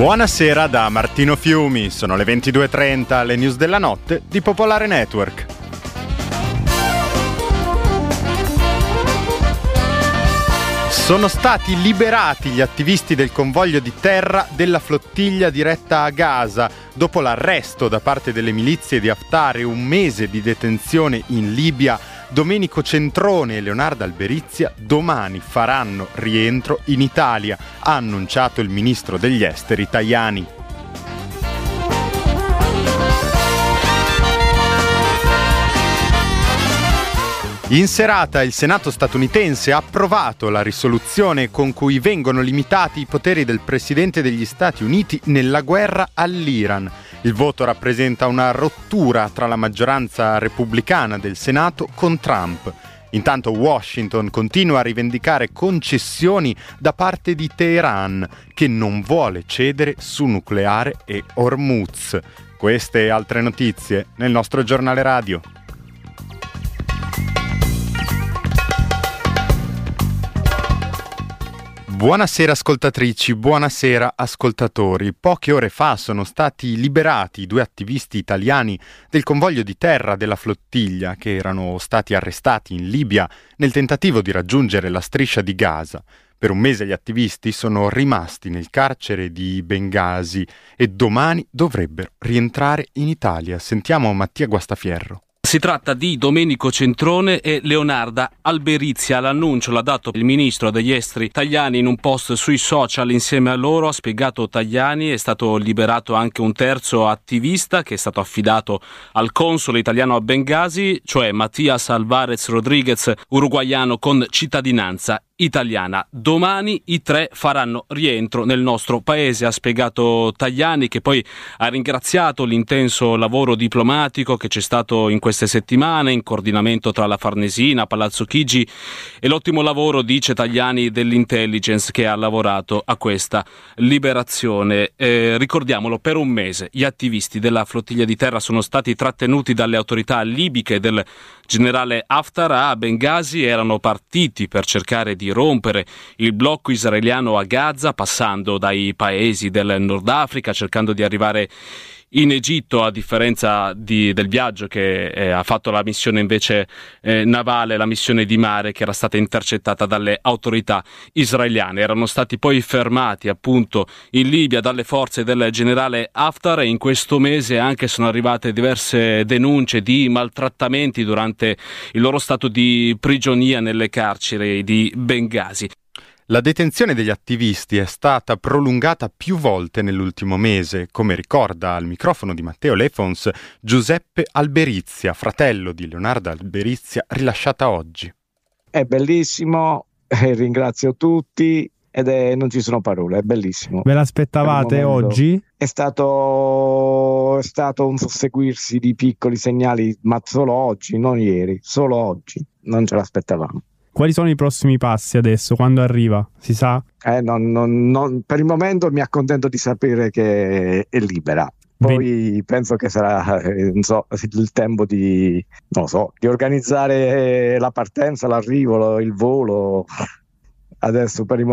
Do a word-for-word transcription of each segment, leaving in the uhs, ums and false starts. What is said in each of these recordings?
Buonasera da Martino Fiumi, sono le ventidue e trenta, le news della notte di Popolare Network. Sono stati liberati gli attivisti del convoglio di terra della flottiglia diretta a Gaza dopo l'arresto da parte delle milizie di Haftar e un mese di detenzione in Libia. Domenico Centrone e Leonardo Alberizia domani faranno rientro in Italia, ha annunciato il ministro degli esteri Tajani. In serata il Senato statunitense ha approvato la risoluzione con cui vengono limitati i poteri del Presidente degli Stati Uniti nella guerra all'Iran. Il voto rappresenta una rottura tra la maggioranza repubblicana del Senato con Trump. Intanto Washington continua a rivendicare concessioni da parte di Teheran, che non vuole cedere su nucleare e Hormuz. Queste e altre notizie nel nostro giornale radio. Buonasera ascoltatrici, buonasera ascoltatori. Poche ore fa sono stati liberati i due attivisti italiani del convoglio di terra della flottiglia che erano stati arrestati in Libia nel tentativo di raggiungere la striscia di Gaza. Per un mese gli attivisti sono rimasti nel carcere di Bengasi e domani dovrebbero rientrare in Italia. Sentiamo Mattia Guastafierro. Si tratta di Domenico Centrone e Leonardo Alberizia. L'annuncio l'ha dato il ministro degli esteri Tajani in un post sui social. Insieme a loro, ha spiegato Tajani, è stato liberato anche un terzo attivista che è stato affidato al console italiano a Bengasi, cioè Matias Alvarez Rodriguez, uruguaiano con cittadinanza italiana. Domani i tre faranno rientro nel nostro paese, ha spiegato Tajani, che poi ha ringraziato l'intenso lavoro diplomatico che c'è stato in queste settimane in coordinamento tra la Farnesina, Palazzo Chigi e l'ottimo lavoro, dice Tajani, dell'intelligence che ha lavorato a questa liberazione. Eh, ricordiamolo, per un mese gli attivisti della flottiglia di terra sono stati trattenuti dalle autorità libiche del generale Haftar a Bengasi. Erano partiti per cercare di rompere il blocco israeliano a Gaza, passando dai paesi del Nord Africa, cercando di arrivare in Egitto, a differenza di, del viaggio che eh, ha fatto la missione invece eh, navale, la missione di mare, che era stata intercettata dalle autorità israeliane. Erano stati poi fermati appunto in Libia dalle forze del generale Haftar e in questo mese anche sono arrivate diverse denunce di maltrattamenti durante il loro stato di prigionia nelle carceri di Bengasi. La detenzione degli attivisti è stata prolungata più volte nell'ultimo mese, come ricorda al microfono di Matteo Lefons Giuseppe Alberizia, fratello di Leonardo Alberizia, rilasciata oggi. È bellissimo, eh, ringrazio tutti ed è, non ci sono parole, è bellissimo. Ve l'aspettavate oggi? È stato, è stato un susseguirsi di piccoli segnali, ma solo oggi, non ieri, solo oggi, non ce l'aspettavamo. Quali sono i prossimi passi adesso? Quando arriva? Si sa? Eh, non, non, non, per il momento mi accontento di sapere che è libera. Poi ben... penso che sarà eh, non so, il tempo di, non so, di organizzare la partenza, l'arrivo, il volo. Adesso per il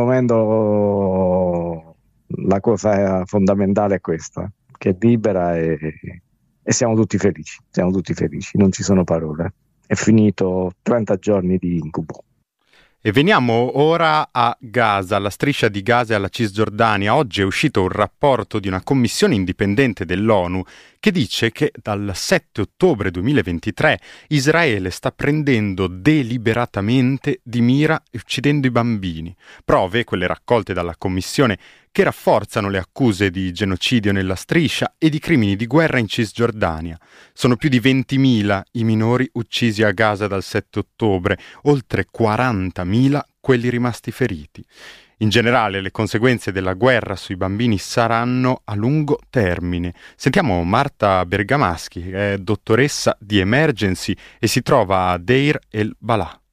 momento la cosa fondamentale è questa, che è libera e, e siamo tutti felici. Siamo tutti felici, non ci sono parole. È finito trenta giorni di incubo. E veniamo ora a Gaza, alla striscia di Gaza e alla Cisgiordania. Oggi è uscito un rapporto di una commissione indipendente dell'ONU che dice che dal sette ottobre duemilaventitré Israele sta prendendo deliberatamente di mira e uccidendo i bambini. Prove, quelle raccolte dalla commissione, che rafforzano le accuse di genocidio nella striscia e di crimini di guerra in Cisgiordania. Sono più di ventimila i minori uccisi a Gaza dal sette ottobre, oltre quarantamila quelli rimasti feriti. In generale, le conseguenze della guerra sui bambini saranno a lungo termine. Sentiamo Marta Bergamaschi, che è dottoressa di Emergency e si trova a Deir el-Balah.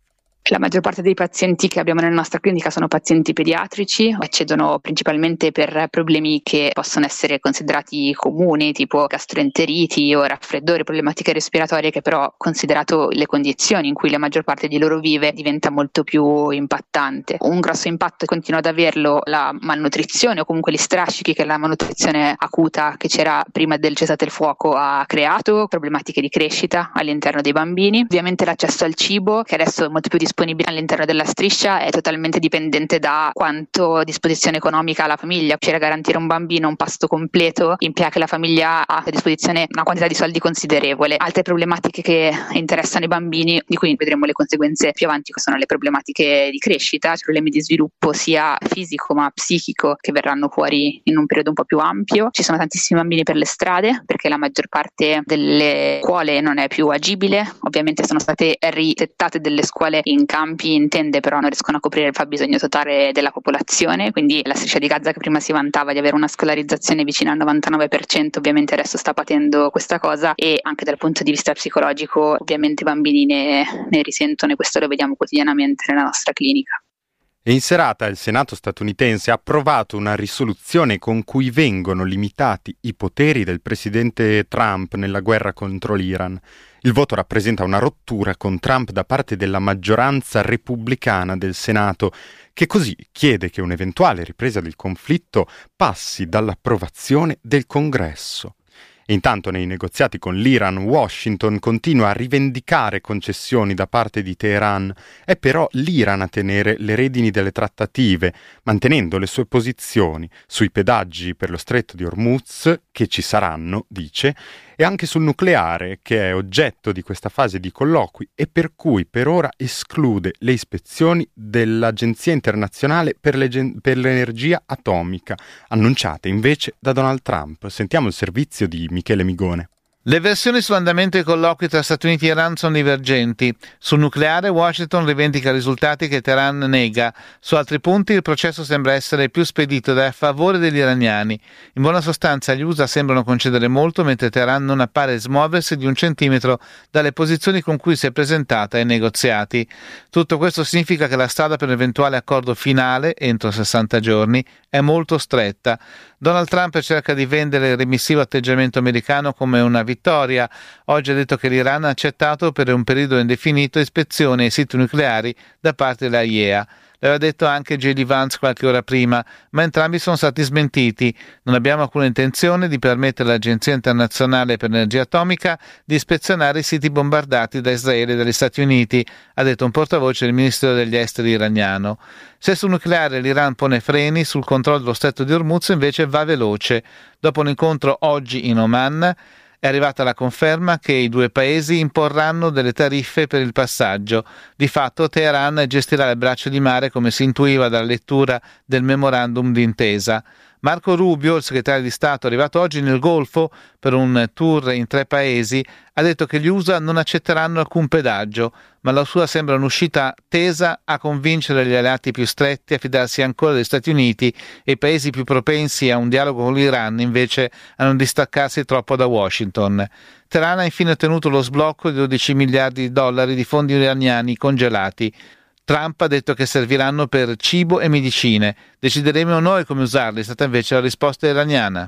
La maggior parte dei pazienti che abbiamo nella nostra clinica sono pazienti pediatrici, accedono principalmente per problemi che possono essere considerati comuni, tipo gastroenteriti o raffreddori, problematiche respiratorie, che però, considerato le condizioni in cui la maggior parte di loro vive, diventa molto più impattante. Un grosso impatto continua ad averlo la malnutrizione o comunque gli strascichi che la malnutrizione acuta che c'era prima del cessate il fuoco ha creato, problematiche di crescita all'interno dei bambini. Ovviamente l'accesso al cibo, che adesso è molto più disponibile all'interno della striscia, è totalmente dipendente da quanto disposizione economica ha la famiglia. Per garantire a un bambino un pasto completo implica che la famiglia ha a disposizione una quantità di soldi considerevole. Altre problematiche che interessano i bambini, di cui vedremo le conseguenze più avanti, sono le problematiche di crescita, cioè problemi di sviluppo sia fisico ma psichico, che verranno fuori in un periodo un po' più ampio. Ci sono tantissimi bambini per le strade, perché la maggior parte delle scuole non è più agibile. Ovviamente sono state risettate delle scuole in campi, in tende, però non riescono a coprire il fabbisogno totale della popolazione, quindi la striscia di Gaza, che prima si vantava di avere una scolarizzazione vicina al novantanove per cento, ovviamente adesso sta patendo questa cosa, e anche dal punto di vista psicologico ovviamente i bambini ne, ne risentono, e questo lo vediamo quotidianamente nella nostra clinica. E in serata il Senato statunitense ha approvato una risoluzione con cui vengono limitati i poteri del presidente Trump nella guerra contro l'Iran. Il voto rappresenta una rottura con Trump da parte della maggioranza repubblicana del Senato, che così chiede che un'eventuale ripresa del conflitto passi dall'approvazione del Congresso. Intanto nei negoziati con l'Iran, Washington continua a rivendicare concessioni da parte di Teheran. È però l'Iran a tenere le redini delle trattative, mantenendo le sue posizioni sui pedaggi per lo stretto di Hormuz, che ci saranno, dice, e anche sul nucleare, che è oggetto di questa fase di colloqui e per cui per ora esclude le ispezioni dell'Agenzia internazionale per, le, per l'energia atomica, annunciate invece da Donald Trump. Sentiamo il servizio di Michele Migone. Le versioni sull'andamento dei colloqui tra Stati Uniti e Iran sono divergenti. Sul nucleare Washington rivendica risultati che Teheran nega. Su altri punti il processo sembra essere più spedito ed è a favore degli iraniani. In buona sostanza gli U S A sembrano concedere molto, mentre Teheran non appare smuoversi di un centimetro dalle posizioni con cui si è presentata ai negoziati. Tutto questo significa che la strada per un eventuale accordo finale, entro sessanta giorni, è molto stretta. Donald Trump cerca di vendere il remissivo atteggiamento americano come una vittoria. Oggi ha detto che l'Iran ha accettato per un periodo indefinito ispezioni ai siti nucleari da parte della I E A. L'aveva detto anche J D Vance qualche ora prima, ma entrambi sono stati smentiti. Non abbiamo alcuna intenzione di permettere all'Agenzia internazionale per l'energia atomica di ispezionare i siti bombardati da Israele e dagli Stati Uniti, ha detto un portavoce del Ministero degli Esteri iraniano. Se sul nucleare l'Iran pone freni, sul controllo dello stretto di Hormuz invece va veloce. Dopo un incontro oggi in Oman, è arrivata la conferma che i due paesi imporranno delle tariffe per il passaggio. Di fatto Teheran gestirà il braccio di mare, come si intuiva dalla lettura del memorandum d'intesa. Marco Rubio, il segretario di Stato arrivato oggi nel Golfo per un tour in tre paesi, ha detto che gli U S A non accetteranno alcun pedaggio, ma la sua sembra un'uscita tesa a convincere gli alleati più stretti a fidarsi ancora degli Stati Uniti e i paesi più propensi a un dialogo con l'Iran invece a non distaccarsi troppo da Washington. Teheran ha infine ottenuto lo sblocco di dodici miliardi di dollari di fondi iraniani congelati. Trump ha detto che serviranno per cibo e medicine. Decideremo noi come usarli, è stata invece la risposta iraniana.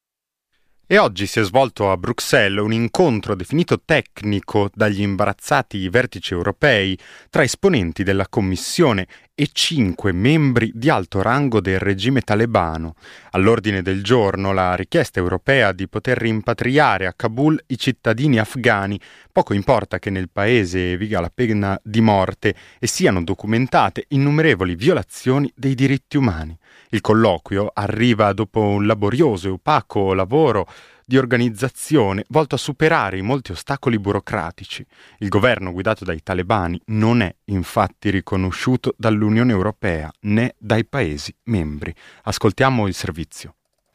E oggi si è svolto a Bruxelles un incontro definito tecnico dagli imbarazzati vertici europei tra esponenti della Commissione e cinque membri di alto rango del regime talebano. All'ordine del giorno la richiesta europea di poter rimpatriare a Kabul i cittadini afghani. Poco importa che nel paese viga la pena di morte e siano documentate innumerevoli violazioni dei diritti umani. Il colloquio arriva dopo un laborioso e opaco lavoro di organizzazione volto a superare i molti ostacoli burocratici. Il governo guidato dai talebani non è infatti riconosciuto dall'Unione Europea né dai Paesi membri. Ascoltiamo il servizio.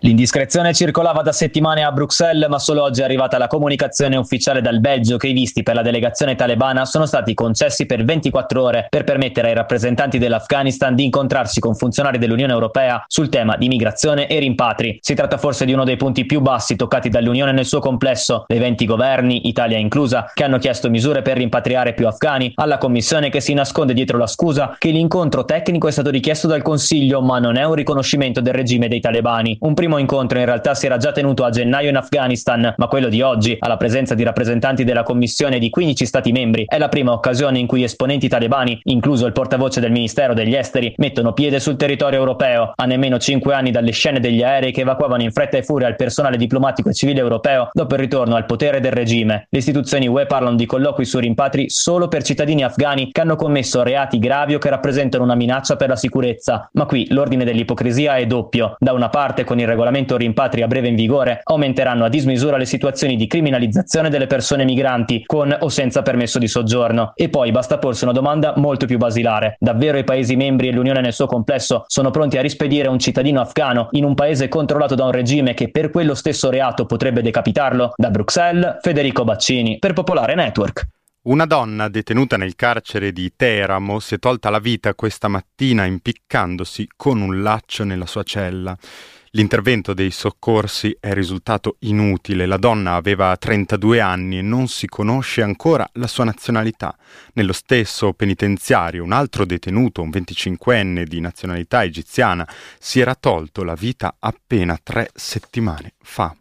L'indiscrezione circolava da settimane a Bruxelles, ma solo oggi è arrivata la comunicazione ufficiale dal Belgio che i visti per la delegazione talebana sono stati concessi per ventiquattro ore per permettere ai rappresentanti dell'Afghanistan di incontrarsi con funzionari dell'Unione Europea sul tema di migrazione e rimpatri. Si tratta forse di uno dei punti più bassi toccati dall'Unione nel suo complesso, dei venti governi, Italia inclusa, che hanno chiesto misure per rimpatriare più afghani, alla Commissione che si nasconde dietro la scusa che l'incontro tecnico è stato richiesto dal Consiglio, ma non è un riconoscimento del regime dei talebani. Un primo incontro in realtà si era già tenuto a gennaio in Afghanistan, ma quello di oggi, alla presenza di rappresentanti della Commissione di quindici Stati membri, è la prima occasione in cui esponenti talebani, incluso il portavoce del Ministero degli Esteri, mettono piede sul territorio europeo. A nemmeno cinque anni dalle scene degli aerei che evacuavano in fretta e furia il personale diplomatico e civile europeo dopo il ritorno al potere del regime. Le istituzioni U E parlano di colloqui su rimpatri solo per cittadini afghani che hanno commesso reati gravi o che rappresentano una minaccia per la sicurezza. Ma qui l'ordine dell'ipocrisia è doppio. Da una parte, con il regolamento rimpatri a breve in vigore, aumenteranno a dismisura le situazioni di criminalizzazione delle persone migranti, con o senza permesso di soggiorno. E poi basta porsi una domanda molto più basilare. Davvero i Paesi membri e l'Unione nel suo complesso sono pronti a rispedire un cittadino afghano in un paese controllato da un regime che per quello stesso reato potrebbe decapitarlo? Da Bruxelles, Federico Baccini, per Popolare Network. Una donna detenuta nel carcere di Teramo si è tolta la vita questa mattina impiccandosi con un laccio nella sua cella. L'intervento dei soccorsi è risultato inutile. La donna aveva trentadue anni e non si conosce ancora la sua nazionalità. Nello stesso penitenziario un altro detenuto, un venticinquenne di nazionalità egiziana, si era tolto la vita appena tre settimane fa.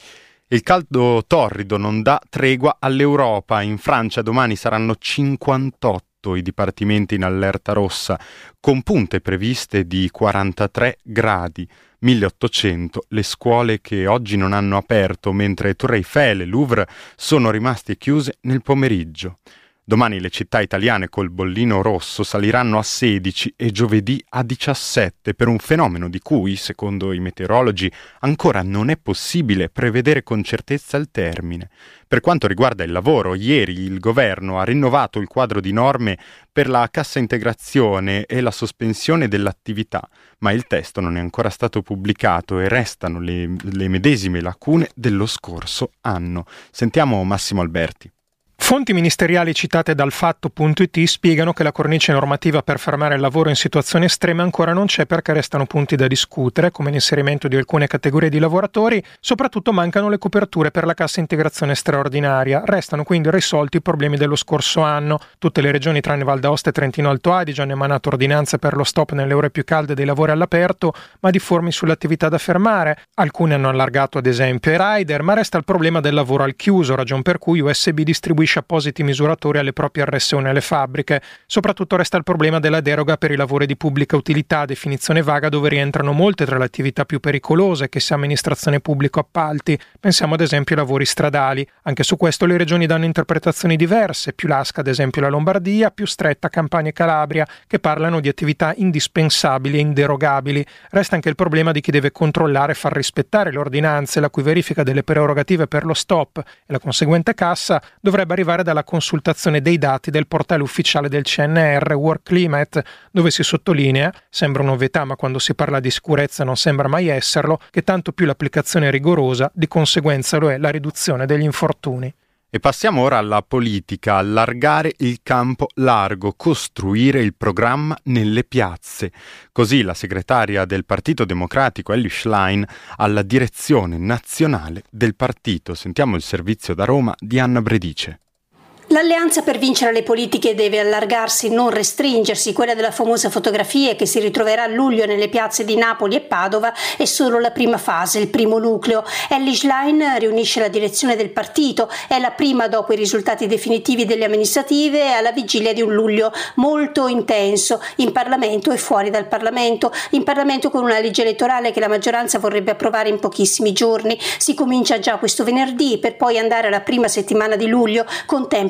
Il caldo torrido non dà tregua all'Europa. In Francia domani saranno cinquantotto i dipartimenti in allerta rossa, con punte previste di quarantatré gradi. milleottocento le scuole che oggi non hanno aperto, mentre Tour Eiffel e Louvre sono rimasti chiuse nel pomeriggio. Domani le città italiane col bollino rosso saliranno a sedici e giovedì a diciassette per un fenomeno di cui, secondo i meteorologi, ancora non è possibile prevedere con certezza il termine. Per quanto riguarda il lavoro, ieri il governo ha rinnovato il quadro di norme per la cassa integrazione e la sospensione dell'attività, ma il testo non è ancora stato pubblicato e restano le, le medesime lacune dello scorso anno. Sentiamo Massimo Alberti. Fonti ministeriali citate dal Fatto punto it spiegano che la cornice normativa per fermare il lavoro in situazioni estreme ancora non c'è perché restano punti da discutere, come l'inserimento di alcune categorie di lavoratori, soprattutto mancano le coperture per la cassa integrazione straordinaria. Restano quindi irrisolti i problemi dello scorso anno. Tutte le regioni tranne Val d'Aosta e Trentino Alto Adige hanno emanato ordinanze per lo stop nelle ore più calde dei lavori all'aperto, ma difformi sulle attività da fermare. Alcune hanno allargato ad esempio i rider, ma resta il problema del lavoro al chiuso, ragion per cui U S B distribuisce appositi misuratori alle proprie R S U nelle fabbriche. Soprattutto resta il problema della deroga per i lavori di pubblica utilità, definizione vaga dove rientrano molte tra le attività più pericolose, che sia amministrazione pubblica o appalti. Pensiamo ad esempio ai lavori stradali. Anche su questo le regioni danno interpretazioni diverse, più lasca ad esempio la Lombardia, più stretta Campania e Calabria, che parlano di attività indispensabili e inderogabili. Resta anche il problema di chi deve controllare e far rispettare le ordinanze, la cui verifica delle prerogative per lo stop e la conseguente cassa dovrebbe arrivare dalla consultazione dei dati del portale ufficiale del C N R Work Climate, dove si sottolinea, sembra un'ovvietà ma quando si parla di sicurezza non sembra mai esserlo, che tanto più l'applicazione è rigorosa, di conseguenza lo è la riduzione degli infortuni. E passiamo ora alla politica, allargare il campo largo, costruire il programma nelle piazze. Così la segretaria del Partito Democratico, Elly Schlein, alla direzione nazionale del partito. Sentiamo il servizio da Roma di Anna Bredice. L'alleanza per vincere le politiche deve allargarsi, non restringersi. Quella della famosa fotografia che si ritroverà a luglio nelle piazze di Napoli e Padova è solo la prima fase, il primo nucleo. Elly Schlein riunisce la direzione del partito, è la prima dopo i risultati definitivi delle amministrative alla vigilia di un luglio molto intenso, in Parlamento e fuori dal Parlamento. In Parlamento con una legge elettorale che la maggioranza vorrebbe approvare in pochissimi giorni. Si comincia già questo venerdì per poi andare alla prima settimana di luglio con tempi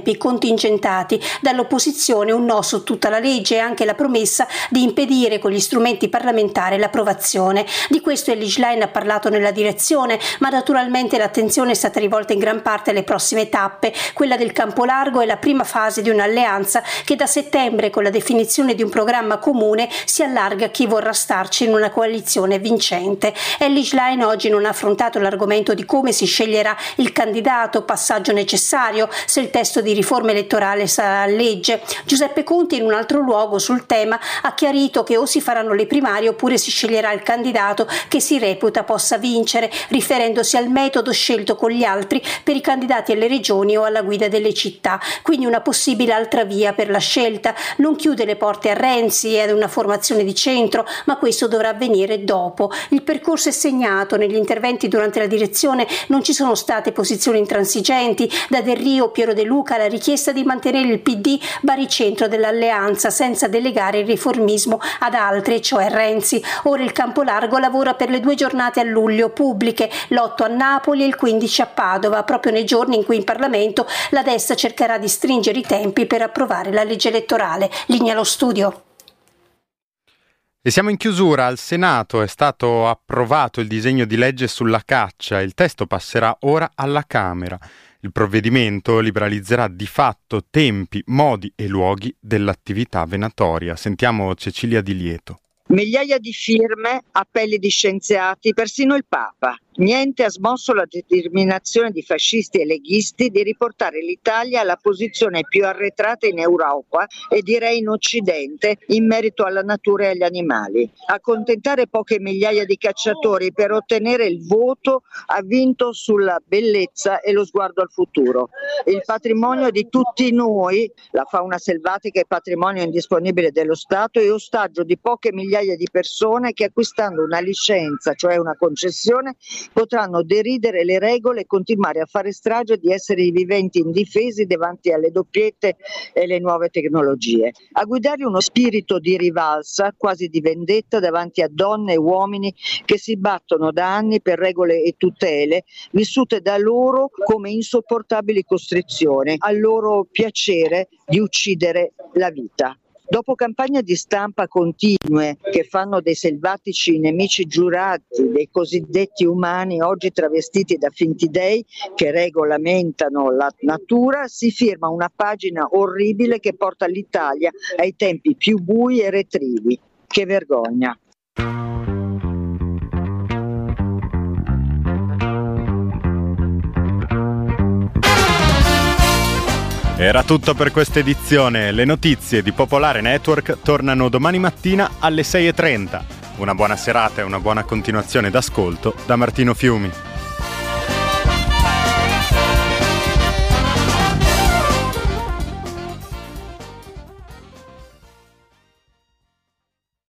tempi contingentati. Dall'opposizione un no su tutta la legge e anche la promessa di impedire con gli strumenti parlamentari l'approvazione. Di questo Elly Schlein ha parlato nella direzione, ma naturalmente l'attenzione è stata rivolta in gran parte alle prossime tappe. Quella del campo largo è la prima fase di un'alleanza che da settembre, con la definizione di un programma comune, si allarga a chi vorrà starci in una coalizione vincente. Elly Schlein oggi non ha affrontato l'argomento di come si sceglierà il candidato, passaggio necessario se il testo di riforma elettorale sarà legge. Giuseppe Conte in un altro luogo sul tema ha chiarito che o si faranno le primarie oppure si sceglierà il candidato che si reputa possa vincere, riferendosi al metodo scelto con gli altri per i candidati alle regioni o alla guida delle città. Quindi una possibile altra via per la scelta. Non chiude le porte a Renzi e ad una formazione di centro, ma questo dovrà avvenire dopo. Il percorso è segnato. Negli interventi durante la direzione non ci sono state posizioni intransigenti. Da Del Rio, Piero De Luca, la richiesta di mantenere il P D baricentro dell'alleanza senza delegare il riformismo ad altri, cioè Renzi. Ora il campo largo lavora per le due giornate a luglio pubbliche, l'otto a Napoli e il quindici a Padova, proprio nei giorni in cui in Parlamento la destra cercherà di stringere i tempi per approvare la legge elettorale. Linea allo studio. E siamo in chiusura. Al Senato è stato approvato il disegno di legge sulla caccia. Il testo passerà ora alla Camera. Il provvedimento liberalizzerà di fatto tempi, modi e luoghi dell'attività venatoria. Sentiamo Cecilia Di Lieto. Migliaia di firme, appelli di scienziati, persino il Papa. Niente ha smosso la determinazione di fascisti e leghisti di riportare l'Italia alla posizione più arretrata in Europa e direi in Occidente in merito alla natura e agli animali. Accontentare poche migliaia di cacciatori per ottenere il voto ha vinto sulla bellezza e lo sguardo al futuro. Il patrimonio di tutti noi, la fauna selvatica è patrimonio indisponibile dello Stato e ostaggio di poche migliaia di persone che acquistando una licenza, cioè una concessione, potranno deridere le regole e continuare a fare strage di esseri viventi indifesi davanti alle doppiette e le nuove tecnologie. A guidare uno spirito di rivalsa, quasi di vendetta, davanti a donne e uomini che si battono da anni per regole e tutele, vissute da loro come insopportabili costrizioni, al loro piacere di uccidere la vita. Dopo campagne di stampa continue che fanno dei selvatici nemici giurati dei cosiddetti umani oggi travestiti da finti dei che regolamentano la natura, si firma una pagina orribile che porta l'Italia ai tempi più bui e retrivi. Che vergogna! Era tutto per questa edizione. Le notizie di Popolare Network tornano domani mattina alle sei e trenta. Una buona serata e una buona continuazione d'ascolto da Martino Fiumi.